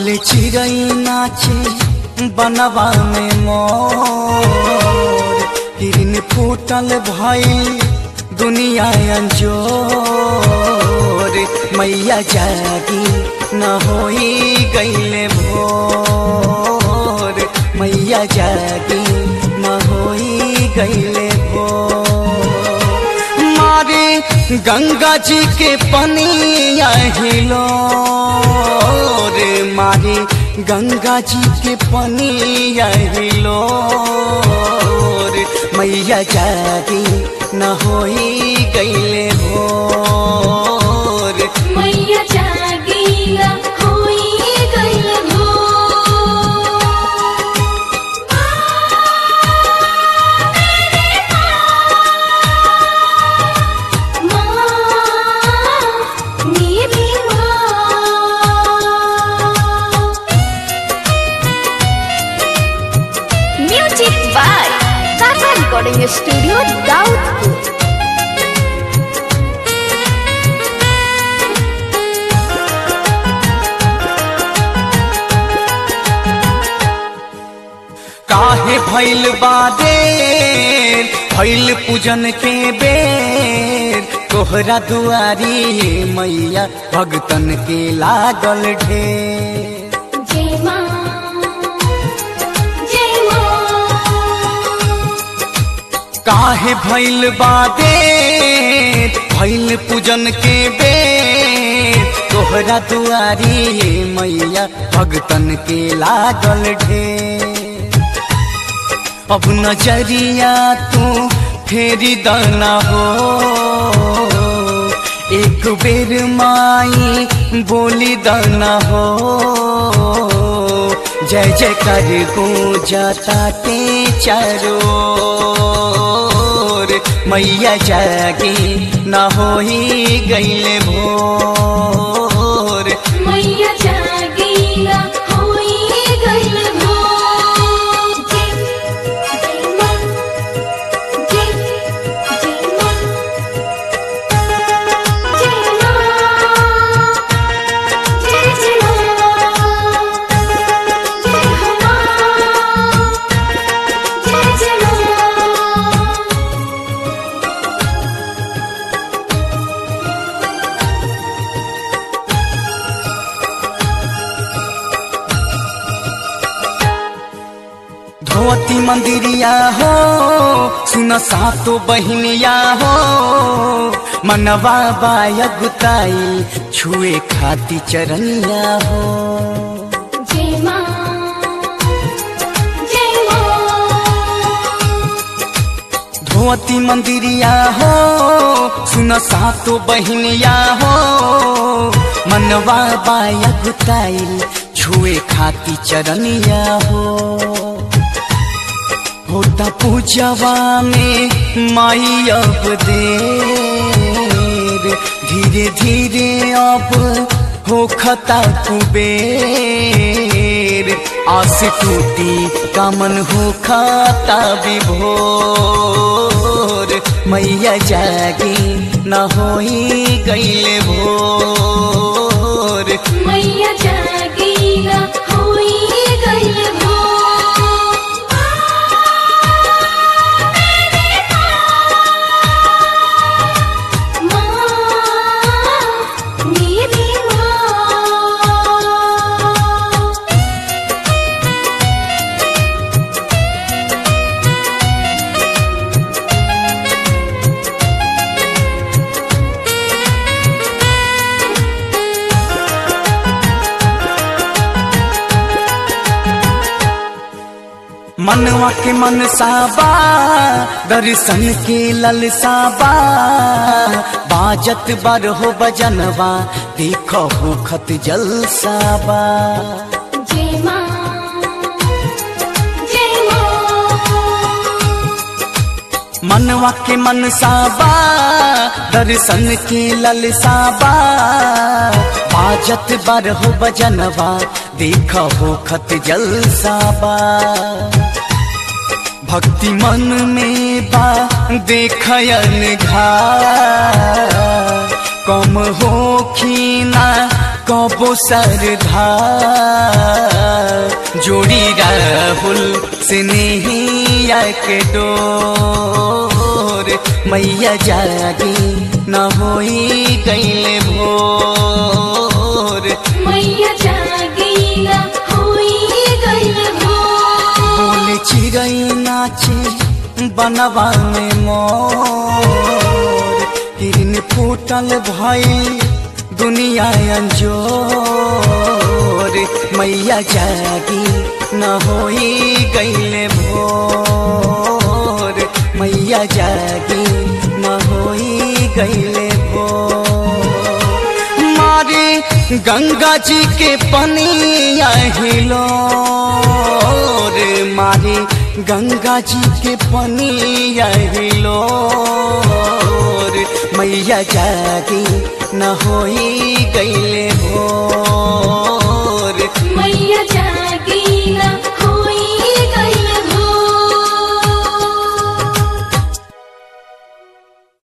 बोले चिड़ै नाचे बनवा में मोर, हिरन फूटल भइल दुनिया अंजोर। मैया जागी न होई गईले भोर, मैया जागी न होई गईले भोर। मारे गंगा जी के पनिया हिलो रे, मारे गंगा जी के पनिया हिलो रे। मैया जागी न होई गईले भोर, मैया जागी न होई गईले भोर। माँ मेरी माँ। Music by Tata recording studio Daudpur. काहे भइल बादेर भइल पूजन के बेर, तोहरा दुआरी मैया भगतन के लागल ढेर। जय माँ जय माँ। काहे भइल बादेर भइल पूजन के बेर, तोहरा दुआरी मैया भगतन के लागल ढेर। अब नजरिया तू फेरी दाना हो, एक बेर माई बोली दाना हो। जय जय कर गूंजता के चारों, मैया जागी न होई गईले भोर, मैया जागी न होई गईले भोर। जय माँ जय माँ जय माँ जय माँ जय हो माँ जय माँ। धोती मंदिरिया हो सुन सातो बहिनिया हो, मनवा बाया गुताई छुए खाती चरनिया हो। जय माँ जय माँ। धोती मंदिरिया हो सुन सातो बहिनिया हो, मनवा बाया गुताई छुए खाती चरनिया हो। होता पूजवा में माई अब देर, धीरे धीरे अब हो खता कुबेर। आस टूटी कामन हो खाता विभोर, मैया जागी न होई गईले भोर, मैया जागी न होई गईले भोर। मनवा के मनसाबा दर्शन के ललसाबा, बाजत बार हो बजनवा देखो हो खत जलसाबा। जय माँ जय माँ। मनवा के मनसाबा दर्शन के ललसाबा, बाजत बार हो बजनवा देखो हो खत जलसाबा। भक्ति मन में बा देखयन घा, कम हो खीना कब कबो सरधा जोड़ी राहुल से नैया के डोर मैया जागी न होई गईले भोर मैया जागी ना होई गइल भोर बोले चिड़ै नाचे बनवा में मोर हिरन फूटल भई दुनिया अंजोर मैया जागी न होई गईले भोर मैया जागी न होई गईले भोर मारे गंगा जी के पनिया हिलोर मारे गंगा जी के पनिया हिलोर मैया जागी न होई गई